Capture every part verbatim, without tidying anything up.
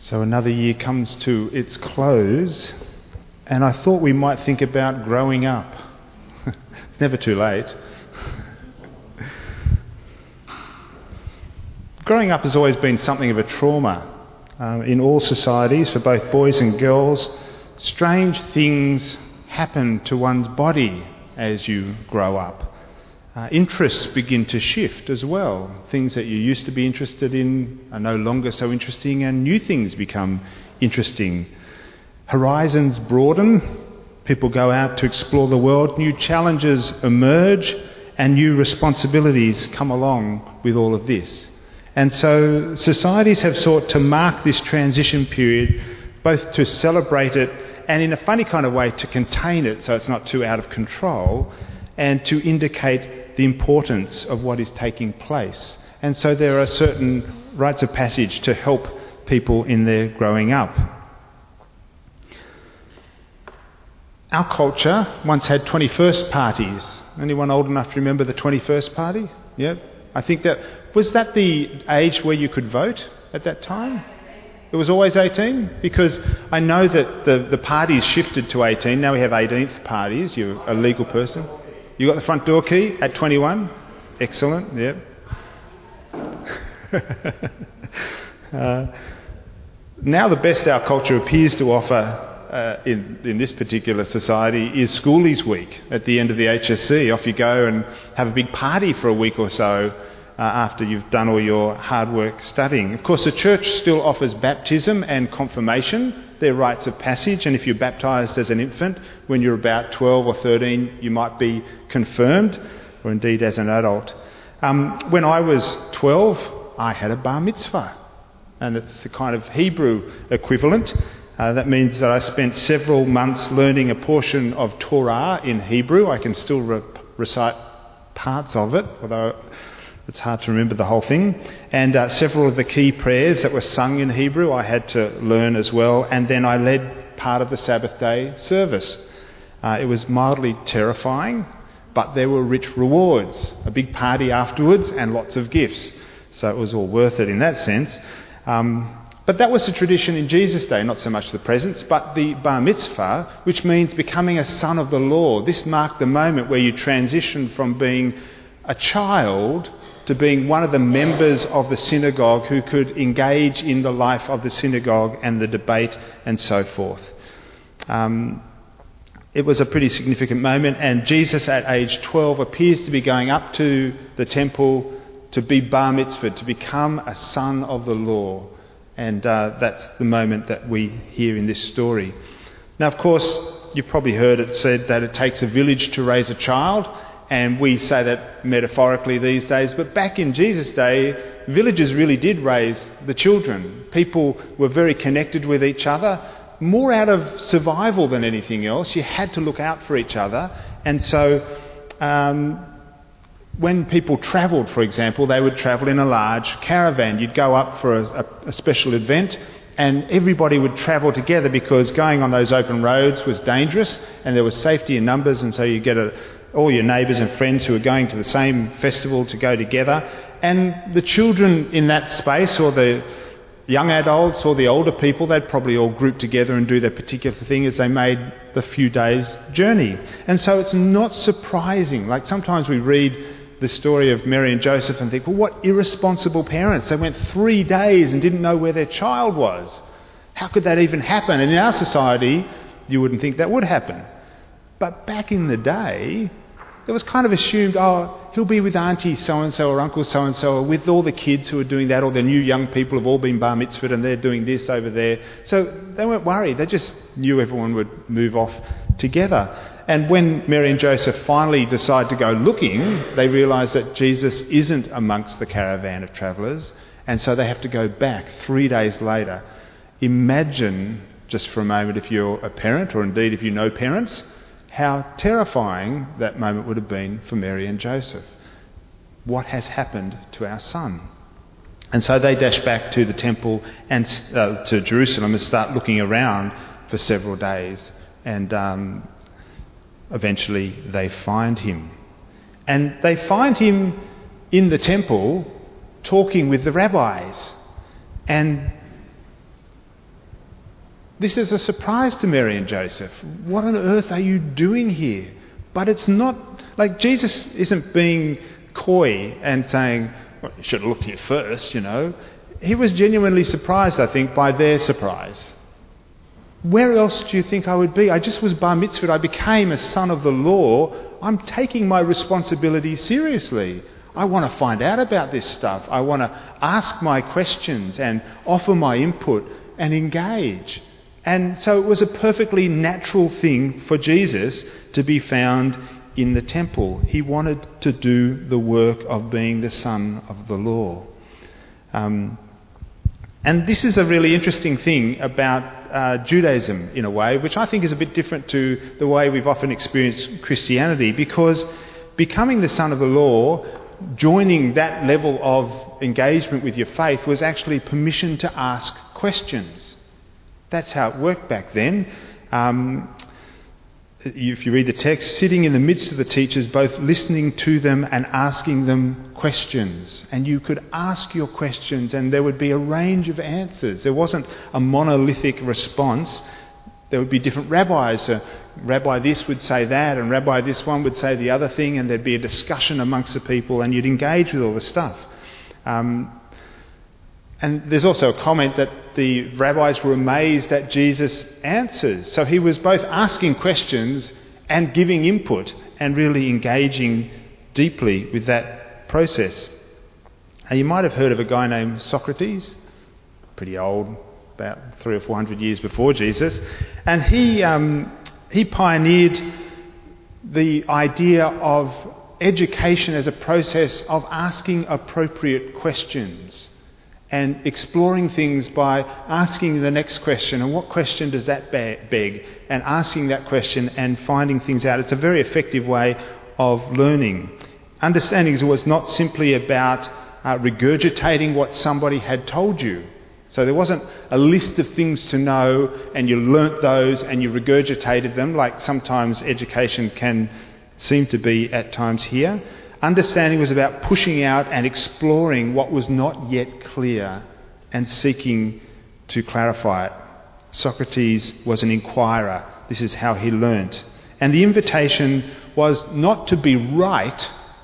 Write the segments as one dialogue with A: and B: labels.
A: So another year comes to its close, and I thought we might think about growing up. It's never too late. Growing up has always been something of a trauma uh, in all societies, for both boys and girls. Strange things happen to one's body as you grow up. Uh, interests begin to shift as well. Things that you used to be interested in are no longer so interesting, and new things become interesting. Horizons broaden. People go out to explore the world. New challenges emerge, and new responsibilities come along with all of this. And so societies have sought to mark this transition period, both to celebrate it and in a funny kind of way to contain it so it's not too out of control, and to indicate the importance of what is taking place. And so there are certain rites of passage to help people in their growing up. Our culture once had twenty-first parties. Anyone old enough to remember the twenty-first party? Yep. I think that, was that the age where you could vote at that time? It was always eighteen? Because I know that the, the parties shifted to eighteen. Now we have eighteenth parties. You're a legal person. You got the front door key at twenty-one? Excellent, yep. uh, now the best our culture appears to offer uh, in, in this particular society is Schoolies Week at the end of the H S C. Off you go and have a big party for a week or so uh, after you've done all your hard work studying. Of course, the church still offers baptism and confirmation. They're rites of passage, and if you're baptised as an infant, when you're about twelve or thirteen, you might be confirmed, or indeed as an adult. Um, when I was twelve, I had a bar mitzvah, and it's the kind of Hebrew equivalent. Uh, that means that I spent several months learning a portion of Torah in Hebrew. I can still re- recite parts of it, although it's hard to remember the whole thing. And uh, several of the key prayers that were sung in Hebrew I had to learn as well. And then I led part of the Sabbath day service. Uh, it was mildly terrifying, but there were rich rewards. A big party afterwards and lots of gifts. So it was all worth it in that sense. Um, but that was the tradition in Jesus' day, not so much the presence, but the bar mitzvah, which means becoming a son of the law. This marked the moment where you transition from being a child to being one of the members of the synagogue who could engage in the life of the synagogue and the debate and so forth. Um, it was a pretty significant moment, and Jesus at age twelve appears to be going up to the temple to be bar mitzvahed, to become a son of the law. And uh, that's the moment that we hear in this story. Now, of course, you've probably heard it said that it takes a village to raise a child. And we say that metaphorically these days, but back in Jesus' day, villages really did raise the children. People were very connected with each other, more out of survival than anything else. You had to look out for each other. And so um, when people travelled, for example, they would travel in a large caravan. You'd go up for a, a, a special event, and everybody would travel together because going on those open roads was dangerous, and there was safety in numbers, and so you get a all your neighbours and friends who are going to the same festival to go together. And the children in that space, or the young adults or the older people, they'd probably all group together and do their particular thing as they made the few days' journey. And so it's not surprising. Like sometimes we read the story of Mary and Joseph and think, well, what irresponsible parents. They went three days and didn't know where their child was. How could that even happen? And in our society, you wouldn't think that would happen. But back in the day, it was kind of assumed, oh, he'll be with auntie so-and-so or uncle so-and-so, or with all the kids who are doing that, or the new young people have all been bar mitzvahed and they're doing this over there. So they weren't worried. They just knew everyone would move off together. And when Mary and Joseph finally decide to go looking, they realise that Jesus isn't amongst the caravan of travellers, and so they have to go back three days later. Imagine, just for a moment, if you're a parent, or indeed if you know parents, how terrifying that moment would have been for Mary and Joseph. What has happened to our son? And so they dash back to the temple and uh, to Jerusalem and start looking around for several days. And um, eventually they find him. And they find him in the temple talking with the rabbis. And This is a surprise to Mary and Joseph. What on earth are you doing here? But it's not, like Jesus isn't being coy and saying, well, you should have looked here first, you know. He was genuinely surprised, I think, by their surprise. Where else do you think I would be? I just was bar mitzvahed. I became a son of the law. I'm taking my responsibility seriously. I want to find out about this stuff. I want to ask my questions and offer my input and engage. And so it was a perfectly natural thing for Jesus to be found in the temple. He wanted to do the work of being the son of the law. Um, and this is a really interesting thing about uh, Judaism, in a way, which I think is a bit different to the way we've often experienced Christianity, because becoming the son of the law, joining that level of engagement with your faith, was actually permission to ask questions. That's how it worked back then. Um, if you read the text, sitting in the midst of the teachers, both listening to them and asking them questions. And you could ask your questions and there would be a range of answers. There wasn't a monolithic response. There would be different rabbis. Uh, Rabbi this would say that, and Rabbi this one would say the other thing, and there'd be a discussion amongst the people, and you'd engage with all the stuff. Um, and there's also a comment that the rabbis were amazed at Jesus' answers. So he was both asking questions and giving input and really engaging deeply with that process. And you might have heard of a guy named Socrates, pretty old, about three or four hundred years before Jesus, and he um, he pioneered the idea of education as a process of asking appropriate questions and exploring things by asking the next question, and what question does that beg, and asking that question and finding things out. It's a very effective way of learning. Understanding was not simply about uh, regurgitating what somebody had told you. So there wasn't a list of things to know and you learnt those and you regurgitated them, like sometimes education can seem to be at times here. Understanding was about pushing out and exploring what was not yet clear and seeking to clarify it. Socrates was an inquirer. This is how he learnt. And the invitation was not to be right,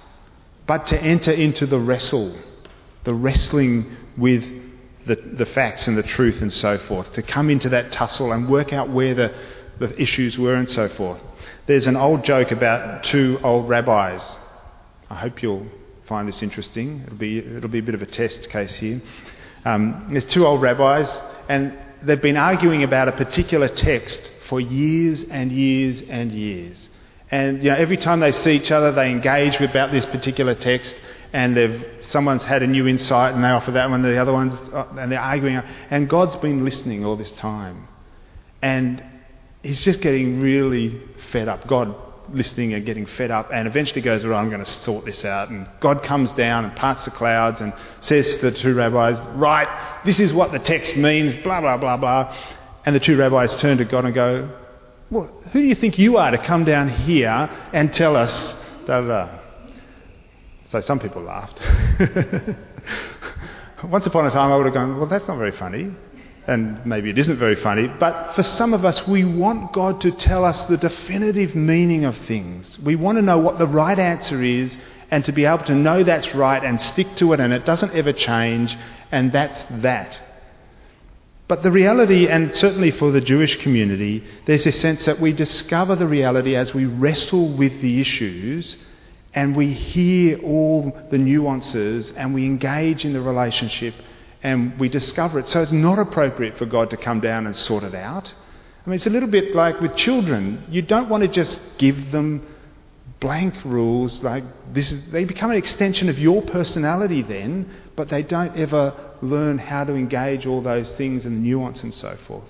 A: but to enter into the wrestle, the wrestling with the, the facts and the truth and so forth, to come into that tussle and work out where the, the issues were and so forth. There's an old joke about two old rabbis. I hope you'll find this interesting. It'll be it'll be a bit of a test case here. Um, there's two old rabbis, and they've been arguing about a particular text for years and years and years. And you know, every time they see each other, they engage about this particular text, and they've someone's had a new insight, and they offer that one to the other ones, and they're arguing. And God's been listening all this time, and He's just getting really fed up. God listening and getting fed up, and eventually goes, well, I'm going to sort this out. And God comes down and parts the clouds and says to the two rabbis, right, this is what the text means, blah, blah, blah, blah. And the two rabbis turn to God and go, well, who do you think you are to come down here and tell us, blah, blah. So some people laughed. Once upon a time I would have gone, well, that's not very funny. And maybe it isn't very funny, but for some of us, we want God to tell us the definitive meaning of things. We want to know what the right answer is, and to be able to know that's right and stick to it, and it doesn't ever change, and that's that. But the reality, and certainly for the Jewish community, there's a sense that we discover the reality as we wrestle with the issues, and we hear all the nuances, and we engage in the relationship, and we discover it. So it's not appropriate for God to come down and sort it out. I mean, it's a little bit like with children. You don't want to just give them blank rules like this. Is, they become an extension of your personality then, but they don't ever learn how to engage all those things and the nuance and so forth.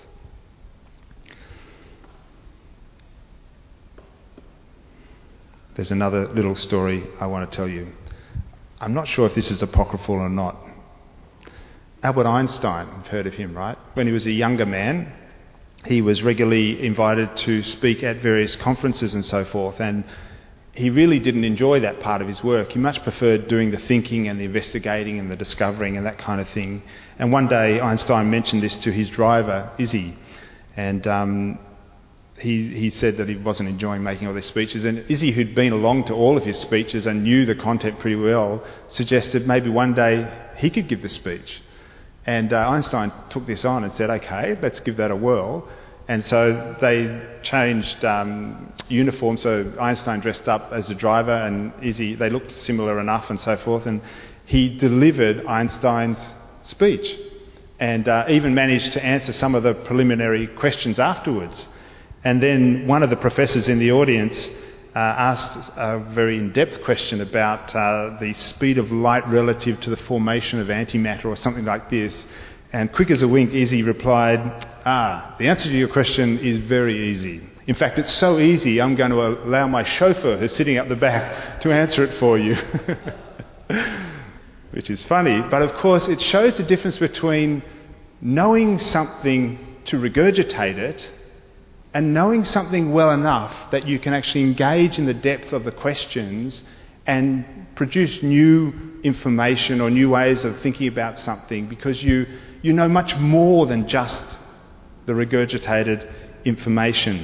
A: There's another little story I want to tell you. I'm not sure if this is apocryphal or not. Albert Einstein, you've heard of him, right? When he was a younger man, he was regularly invited to speak at various conferences and so forth, and he really didn't enjoy that part of his work. He much preferred doing the thinking and the investigating and the discovering and that kind of thing. And one day Einstein mentioned this to his driver, Izzy, And um, he he said that he wasn't enjoying making all these speeches. And Izzy, who'd been along to all of his speeches and knew the content pretty well, suggested maybe one day he could give the speech. And uh, Einstein took this on and said, okay, let's give that a whirl. And so they changed um, uniforms. So Einstein dressed up as a driver and Izzy, they looked similar enough and so forth. And he delivered Einstein's speech and uh, even managed to answer some of the preliminary questions afterwards. And then one of the professors in the audience uh, asked a very in-depth question about uh, the speed of light relative to the formation of antimatter or something like this. And quick as a wink, Izzy replied, ah, the answer to your question is very easy. In fact, it's so easy, I'm going to allow my chauffeur, who's sitting up the back, to answer it for you. Which is funny. But of course, it shows the difference between knowing something to regurgitate it and knowing something well enough that you can actually engage in the depth of the questions and produce new information or new ways of thinking about something, because you, you know much more than just the regurgitated information.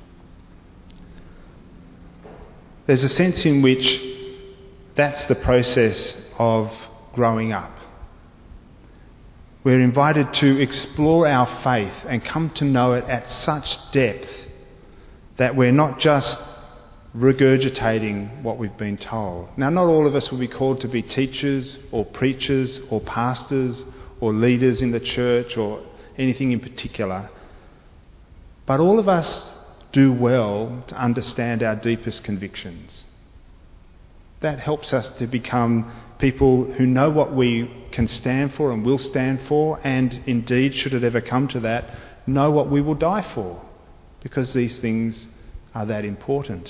A: There's a sense in which that's the process of growing up. We're invited to explore our faith and come to know it at such depth that we're not just regurgitating what we've been told. Now, not all of us will be called to be teachers or preachers or pastors or leaders in the church or anything in particular, but all of us do well to understand our deepest convictions. That helps us to become people who know what we can stand for and will stand for, and indeed, should it ever come to that, know what we will die for, because these things are that important.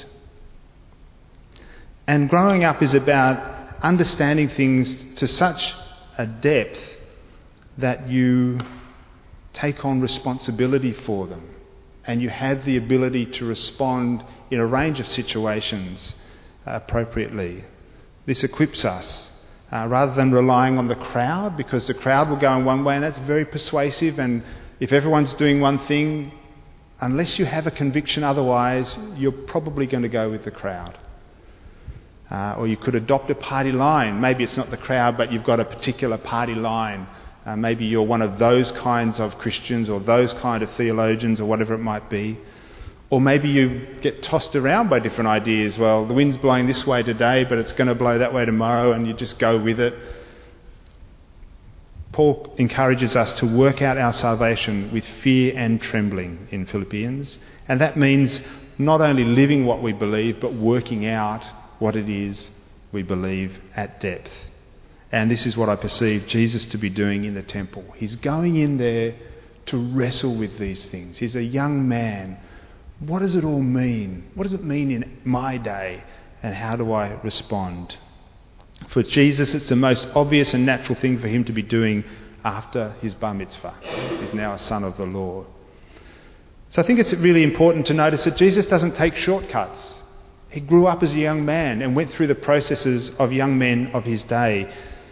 A: And growing up is about understanding things to such a depth that you take on responsibility for them, and you have the ability to respond in a range of situations uh, appropriately. This equips us. Uh, rather than relying on the crowd, because the crowd will go in one way and that's very persuasive, and if everyone's doing one thing, unless you have a conviction otherwise, you're probably going to go with the crowd. Uh, or you could adopt a party line. Maybe it's not the crowd, but you've got a particular party line. Uh, maybe you're one of those kinds of Christians or those kind of theologians or whatever it might be. Or maybe you get tossed around by different ideas. Well, the wind's blowing this way today, but it's going to blow that way tomorrow, and you just go with it. Paul encourages us to work out our salvation with fear and trembling in Philippians. And that means not only living what we believe, but working out what it is we believe at depth. And this is what I perceive Jesus to be doing in the temple. He's going in there to wrestle with these things. He's a young man. What does it all mean? What does it mean in my day? And how do I respond? For Jesus, it's the most obvious and natural thing for him to be doing after his bar mitzvah. He's now a son of the law. So I think it's really important to notice that Jesus doesn't take shortcuts. He grew up as a young man and went through the processes of young men of his day.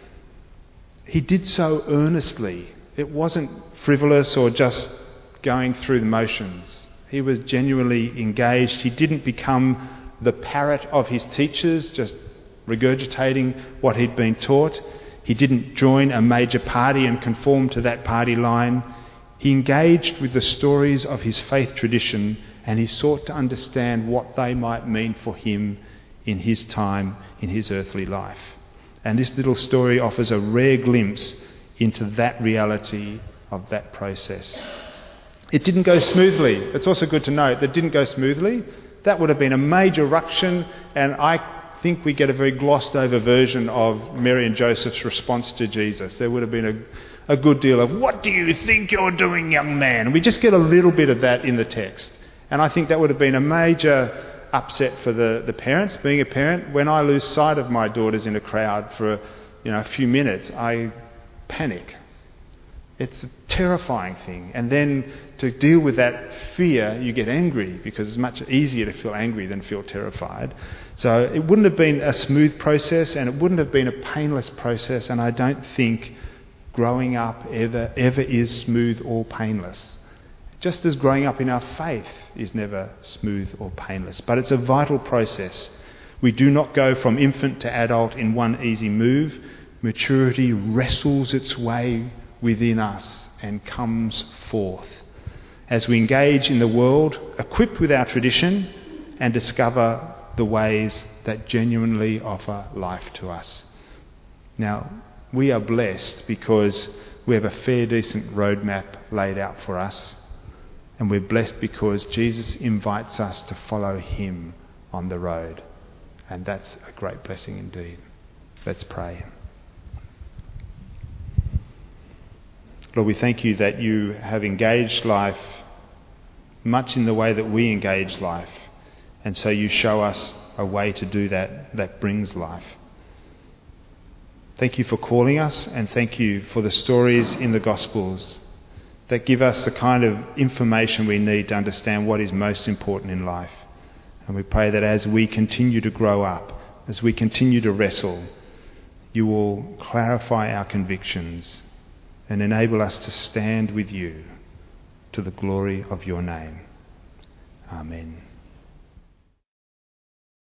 A: He did so earnestly. It wasn't frivolous or just going through the motions. He was genuinely engaged. He didn't become the parrot of his teachers, just regurgitating what he'd been taught. He didn't join a major party and conform to that party line. He engaged with the stories of his faith tradition, and he sought to understand what they might mean for him in his time, in his earthly life. And this little story offers a rare glimpse into that reality of that process. It didn't go smoothly. It's also good to note that it didn't go smoothly. That would have been a major ruction, and I think we get a very glossed over version of Mary and Joseph's response to Jesus. There would have been a, a good deal of, "What do you think you're doing, young man?" And we just get a little bit of that in the text. And I think that would have been a major upset for the, the parents. Being a parent, when I lose sight of my daughters in a crowd for you know a few minutes, I panic. It's a terrifying thing. And then to deal with that fear, you get angry, because it's much easier to feel angry than feel terrified. So it wouldn't have been a smooth process, and it wouldn't have been a painless process, and I don't think growing up ever, ever is smooth or painless. Just as growing up in our faith is never smooth or painless, but it's a vital process. We do not go from infant to adult in one easy move. Maturity wrestles its way within us and comes forth as we engage in the world, equipped with our tradition, and discover the ways that genuinely offer life to us. Now, we are blessed because we have a fair, decent roadmap laid out for us, and we're blessed because Jesus invites us to follow him on the road, and that's a great blessing indeed. Let's pray. Lord, we thank you that you have engaged life much in the way that we engage life, and so you show us a way to do that that brings life. Thank you for calling us, and thank you for the stories in the Gospels that give us the kind of information we need to understand what is most important in life. And we pray that as we continue to grow up, as we continue to wrestle, you will clarify our convictions and enable us to stand with you to the glory of your name. Amen.